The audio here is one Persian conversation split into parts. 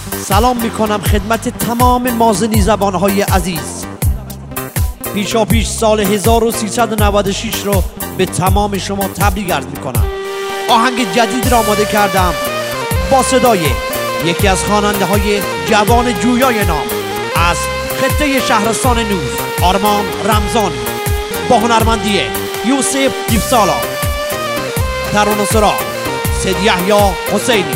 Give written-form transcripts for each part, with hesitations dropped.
سلام میکنم خدمت تمام مازنی زبانهای عزیز. پیشا سال 1396 رو به تمام شما تبریک عرض میکنم. آهنگ جدید را آماده کردم با صدای یکی از خواننده های جوان جویای نام از خطه شهرستان نوز، آرمان رمضانی، با هنرمندی یوسف دیفسالا، ترانه سرا سید یحیی حسینی.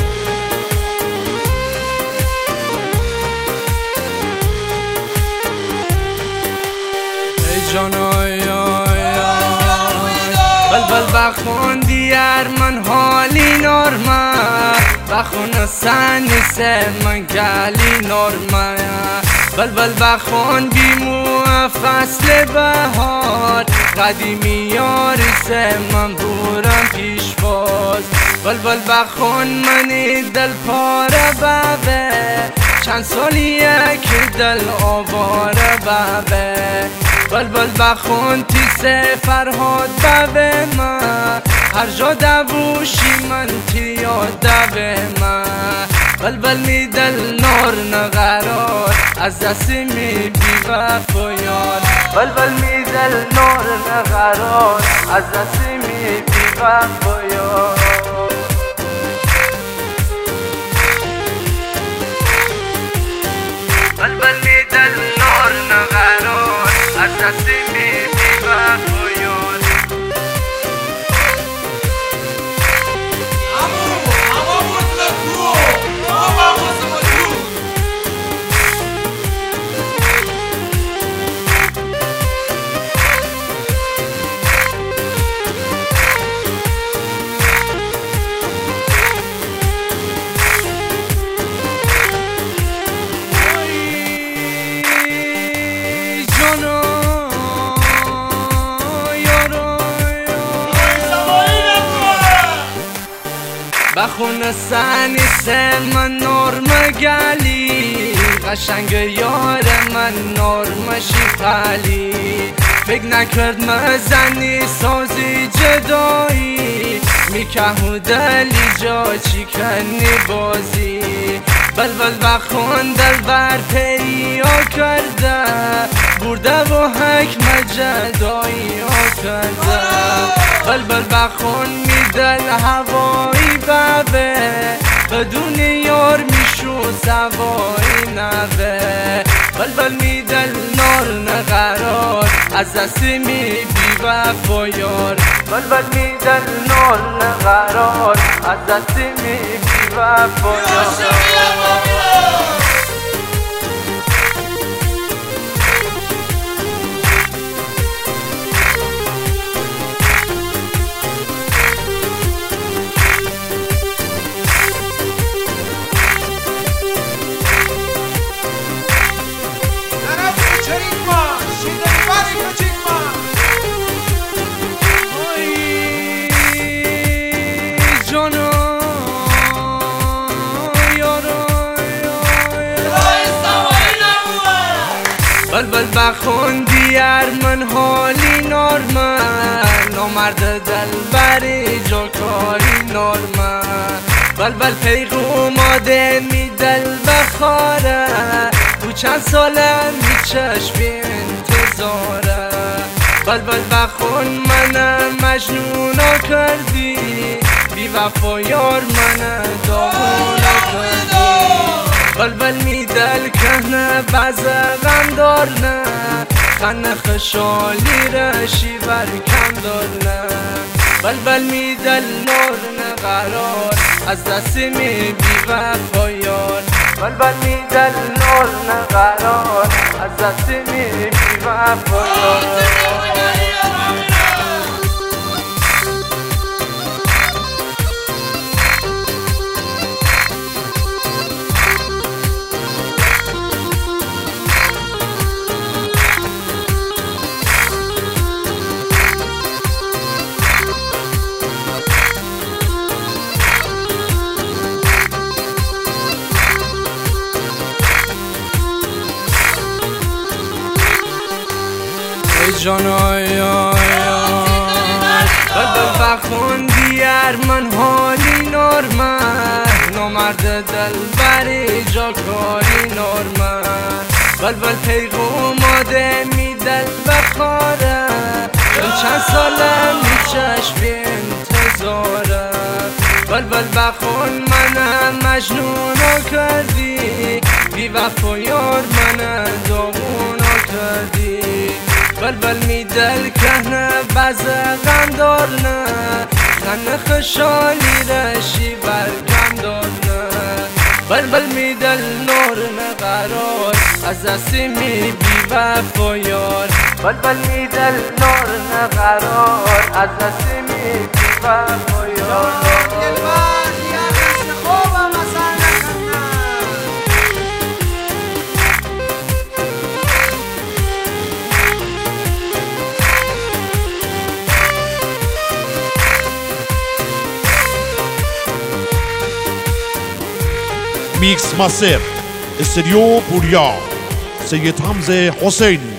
بلبل بخون دیار من حالی نورما، بخون سنی سه من گلی نورما. بلبل بخون بیمو فصل بهار، قدیمی یاری سه من بورم پیش باز. بلبل بخون منی دل پاره بابه، چند سالیه که دل آواره بابه. بلبل بخون تیسه فرهاد بابه من، هر جا دبوشی من تی یاده به من. بلبل می دل نار نقرار، از دستی می بی وفا یار. بلبل می دل نار نقرار، از دستی می بی وفا یار. بلبل می دل نار نقرار، از دستی می بی وفا یار. بخون سنی سه من نورم گلی، قشنگ یار من نورم شیفالی. فکر نکرد مزنی سازی جدایی، میکهو دلی جا چی کنی بازی. بلبل بخون دل بر پریا کرده، برده و حکم جدایی ها کرده. بلبل بخون می دل هوایی بابه، بدون یار میشو سوایی نبه. بلبل می دل نار نقرار، از دستی می بی وفا یار. بلبل می دل نار نقرار، از دستی می بی وفا یار. بلبل بخون دیار من حالی نورمن، نامرد دل بری جا کاری نورمن. بلبل پیغوماده می دل بخاره، تو چند ساله می چشمی انتظاره. بلبل بخون من مجنونا کردی، بی وفا یار من داغونا کردی. بلبل می دل کنه باز غم دارنه، خنه خشالی رشی بر کم دارنه. بلبل می دل نار نقرار، از دستی می بی وفا یار. بلبل می دل نار نقرار، از دستی می بی وفا یار. جانای بلبل بخون دیار من حالی نورمن نامرد دلبری جا کاری نورمن بلبل پیغام آده می دل بخاره چون چند ساله می چشم انتظاره بلبل بخون منم مجنونو کردی بی وفا یار منم داغونو کردی بلبل می دل کهنه بزه غم دارنه خنه خشالی رشی برگم دارنه بلبل می دل نورنه قرار از دستی می بی وفا یار بلبل می دل نورنه قرار از دستی می بی وفا یار میکس ماستر استودیو پوریا سید حمزه حسین